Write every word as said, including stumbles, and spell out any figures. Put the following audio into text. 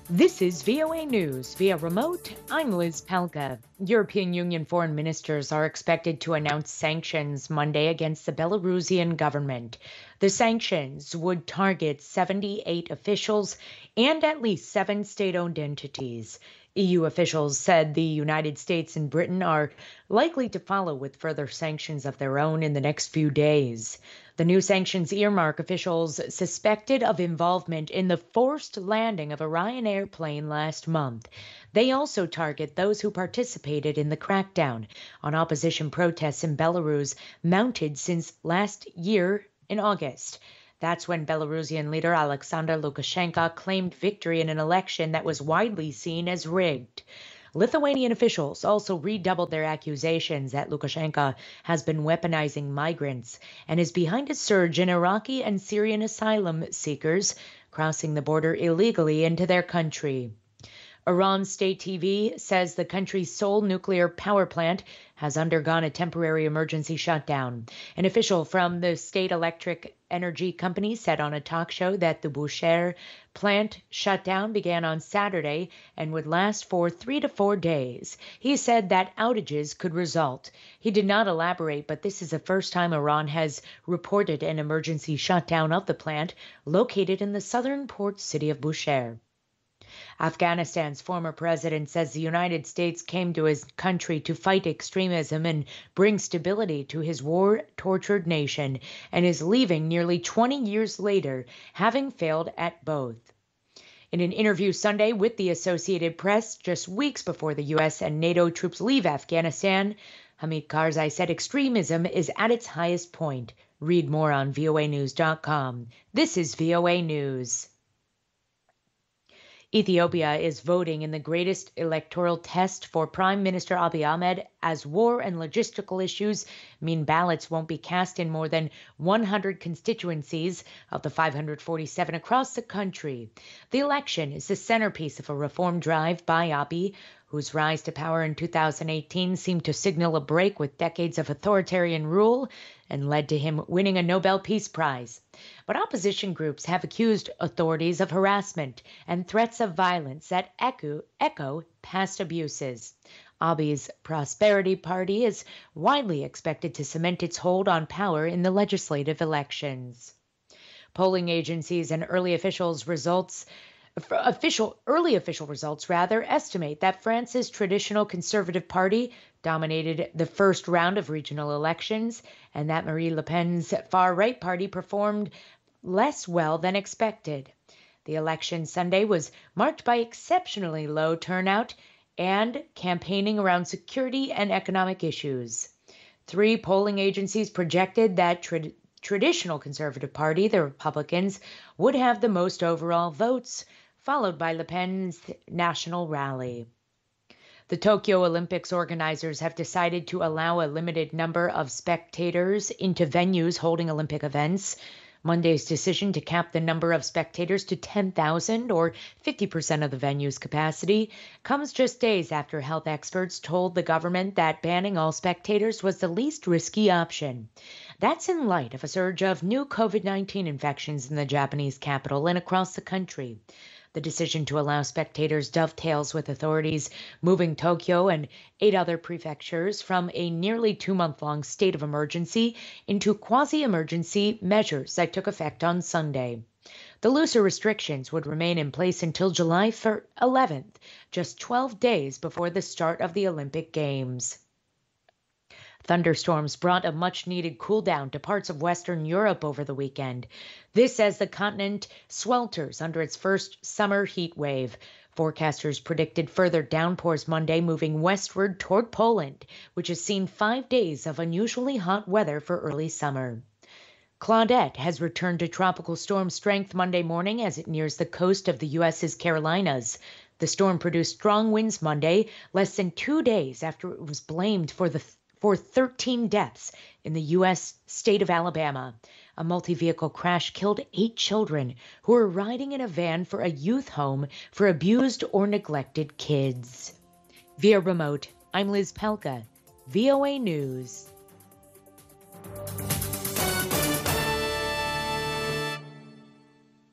This is V O A News. Via remote, I'm Liz Pelka. European Union foreign ministers are expected to announce sanctions Monday against the Belarusian government. The sanctions would target seventy-eight officials and at least seven state-owned entities. E U officials said the United States and Britain are likely to follow with further sanctions of their own in the next few days. The new sanctions earmark officials suspected of involvement in the forced landing of a Ryanair airplane last month. They also target those who participated in the crackdown on opposition protests in Belarus mounted since last year in August. That's when Belarusian leader Alexander Lukashenko claimed victory in an election that was widely seen as rigged. Lithuanian officials also redoubled their accusations that Lukashenko has been weaponizing migrants and is behind a surge in Iraqi and Syrian asylum seekers crossing the border illegally into their country. Iran State T V says the country's sole nuclear power plant has undergone a temporary emergency shutdown. An official from the state electric energy company said on a talk show that the Bushehr plant shutdown began on Saturday and would last for three to four days. He said that outages could result. He did not elaborate, but this is the first time Iran has reported an emergency shutdown of the plant located in the southern port city of Bushehr. Afghanistan's former president says the United States came to his country to fight extremism and bring stability to his war-tortured nation and is leaving nearly twenty years later, having failed at both. In an interview Sunday with the Associated Press, just weeks before the U S and NATO troops leave Afghanistan, Hamid Karzai said extremism is at its highest point. Read more on V O A news dot com. This is V O A News. Ethiopia is voting in the greatest electoral test for Prime Minister Abiy Ahmed as war and logistical issues mean ballots won't be cast in more than one hundred constituencies of the five hundred forty-seven across the country. The election is the centerpiece of a reform drive by Abiy, whose rise to power in two thousand eighteen seemed to signal a break with decades of authoritarian rule and led to him winning a Nobel Peace Prize. But opposition groups have accused authorities of harassment and threats of violence that echo, echo past abuses. Abiy's Prosperity Party is widely expected to cement its hold on power in the legislative elections. Polling agencies and early officials results Official early official results rather estimate that France's traditional conservative party dominated the first round of regional elections and that Marine Le Pen's far-right party performed less well than expected. The election Sunday was marked by exceptionally low turnout and campaigning around security and economic issues. Three polling agencies projected that tra- traditional conservative party, the Republicans, would have the most overall votes, followed by Le Pen's National Rally. The Tokyo Olympics organizers have decided to allow a limited number of spectators into venues holding Olympic events. Monday's decision to cap the number of spectators to ten thousand, or fifty percent of the venue's capacity, comes just days after health experts told the government that banning all spectators was the least risky option. That's in light of a surge of new COVID nineteen infections in the Japanese capital and across the country. The decision to allow spectators dovetails with authorities moving Tokyo and eight other prefectures from a nearly two-month-long state of emergency into quasi-emergency measures that took effect on Sunday. The looser restrictions would remain in place until July eleventh, just twelve days before the start of the Olympic Games. Thunderstorms brought a much-needed cool-down to parts of Western Europe over the weekend. This as the continent swelters under its first summer heat wave. Forecasters predicted further downpours Monday, moving westward toward Poland, which has seen five days of unusually hot weather for early summer. Claudette has returned to tropical storm strength Monday morning as it nears the coast of the U S's Carolinas. The storm produced strong winds Monday, less than two days after it was blamed for the for thirteen deaths in the U S state of Alabama. A multi-vehicle crash killed eight children who were riding in a van for a youth home for abused or neglected kids. Via remote, I'm Liz Pelka, V O A News.